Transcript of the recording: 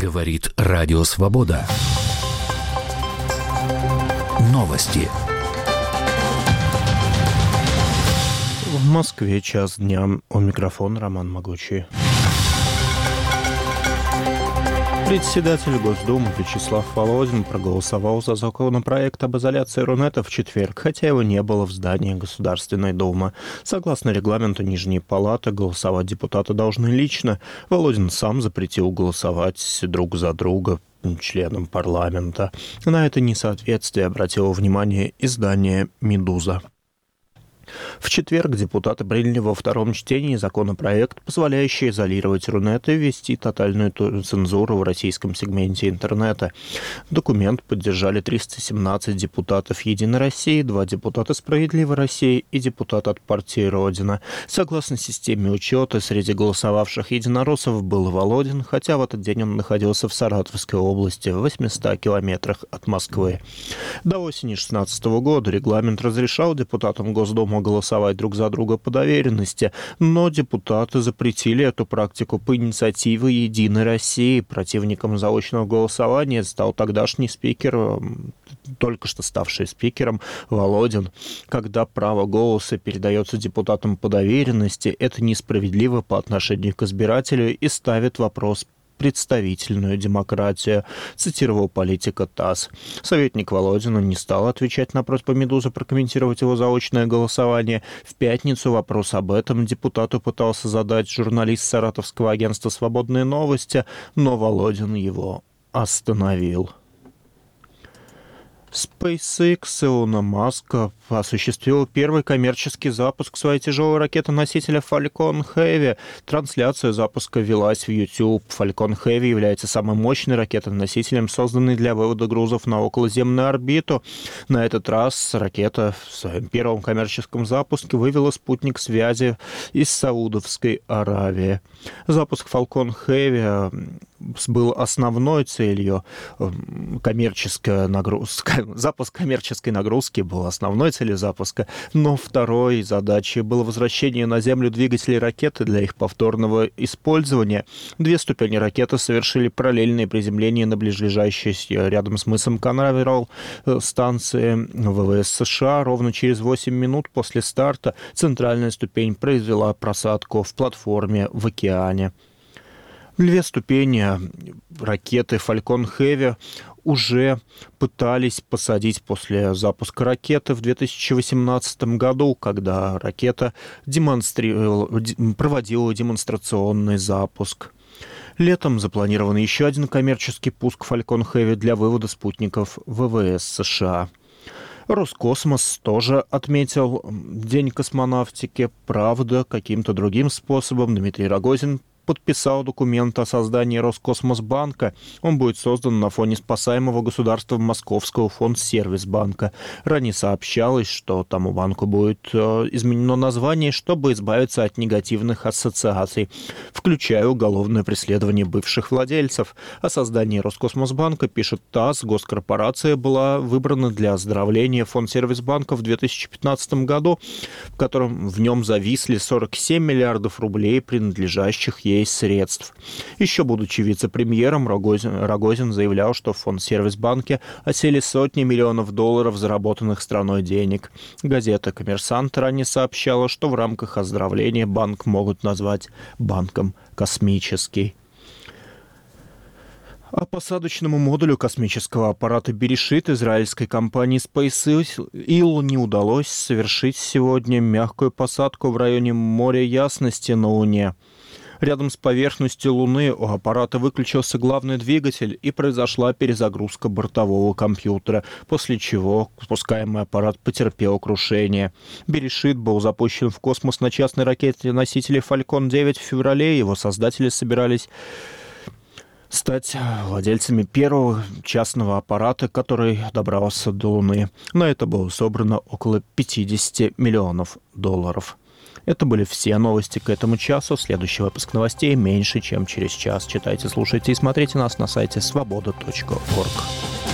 Говорит Радио Свобода. Новости. В Москве 1:00 дня. У микрофона Роман Могучий. Председатель Госдумы Вячеслав Володин проголосовал за законопроект об изоляции Рунета в четверг, хотя его не было в здании Государственной Думы. Согласно регламенту Нижней Палаты, голосовать депутаты должны лично. Володин сам запретил голосовать друг за друга членам парламента. На это несоответствие обратило внимание издание «Медуза». В четверг депутаты приняли во втором чтении законопроект, позволяющий изолировать Рунет и ввести тотальную цензуру в российском сегменте интернета. Документ поддержали 317 депутатов «Единой России», 2 депутата «Справедливой России» и депутат от партии «Родина». Согласно системе учета, среди голосовавших единороссов был Володин, хотя в этот день он находился в Саратовской области, в 800 километрах от Москвы. До осени 2016 года регламент разрешал депутатам Госдумы голосовать друг за друга по доверенности, но депутаты запретили эту практику по инициативе «Единой России». Противником заочного голосования стал тогдашний спикер, только что ставший спикером, Володин. Когда право голоса передается депутатам по доверенности, это несправедливо по отношению к избирателю и ставит вопрос представительную демократию, цитировал политика ТАСС. Советник Володина не стал отвечать на просьбу «Медузы» прокомментировать его заочное голосование. В пятницу вопрос об этом депутату пытался задать журналист саратовского агентства «Свободные новости», но Володин его остановил. SpaceX Илона Маска осуществил первый коммерческий запуск своей тяжелой ракеты-носителя Falcon Heavy. Трансляция запуска велась в YouTube. Falcon Heavy является самой мощной ракетой-носителем, созданной для вывода грузов на околоземную орбиту. На этот раз ракета в своем первом коммерческом запуске вывела спутник связи из Саудовской Аравии. Запуск Falcon Heavy был основной целью коммерческая нагрузка. Запуск коммерческой нагрузки был основной целью запуска, но второй задачей было возвращение на Землю двигателей ракеты для их повторного использования. 2 ступени ракеты совершили параллельное приземление на ближайшей рядом с мысом Канаверал станции ВВС США. Ровно через 8 минут после старта центральная ступень произвела просадку в платформе в океане. 2 ступени ракеты Falcon Heavy уже пытались посадить после запуска ракеты в 2018 году, когда ракета проводила демонстрационный запуск. Летом запланирован еще один коммерческий пуск Falcon Heavy для вывода спутников ВВС США. Роскосмос тоже отметил День космонавтики. Правда, каким-то другим способом. Дмитрий Рогозин подписал документ о создании Роскосмосбанка. Он будет создан на фоне спасаемого государством Московского фонд-сервис-банка. Ранее сообщалось, что тому банку будет изменено название, чтобы избавиться от негативных ассоциаций, включая уголовное преследование бывших владельцев. О создании Роскосмосбанка пишет ТАСС. Госкорпорация была выбрана для оздоровления фонд-сервис-банка в 2015 году, в котором в нем зависли 47 миллиардов рублей, принадлежащих ей средств. Еще будучи вице-премьером, Рогозин заявлял, что в фонд-сервис-банке осели сотни миллионов долларов, заработанных страной денег. Газета «Коммерсант» ранее сообщала, что в рамках оздоровления банк могут назвать банком «Космический». А посадочному модулю космического аппарата «Берешит» израильской компании SpaceX не удалось совершить сегодня мягкую посадку в районе моря Ясности на Луне. Рядом с поверхностью Луны у аппарата выключился главный двигатель и произошла перезагрузка бортового компьютера, после чего спускаемый аппарат потерпел крушение. Берешит был запущен в космос на частной ракете-носителе Falcon 9 в феврале. Его создатели собирались стать владельцами первого частного аппарата, который добрался до Луны. На это было собрано около 50 миллионов долларов. Это были все новости к этому часу. Следующий выпуск новостей меньше, чем через час. Читайте, слушайте и смотрите нас на сайте svoboda.org.